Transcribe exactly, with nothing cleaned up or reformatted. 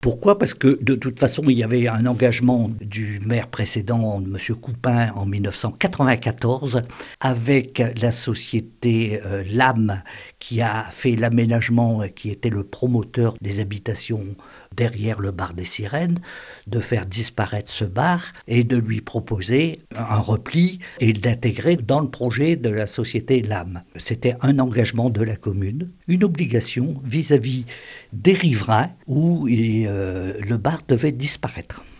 Pourquoi ? Parce que de toute façon, il y avait un engagement du maire précédent, monsieur Coupin, en mille neuf cent quatre-vingt-quatorze, avec la société euh, L A M, qui a fait l'aménagement, qui était le promoteur des habitations derrière le bar des Sirènes, de faire disparaître ce bar et de lui proposer un repli et d'intégrer dans le projet de la société L A M. C'était un engagement de la commune, une obligation vis-à-vis des riverains où et, euh, le bar devait disparaître.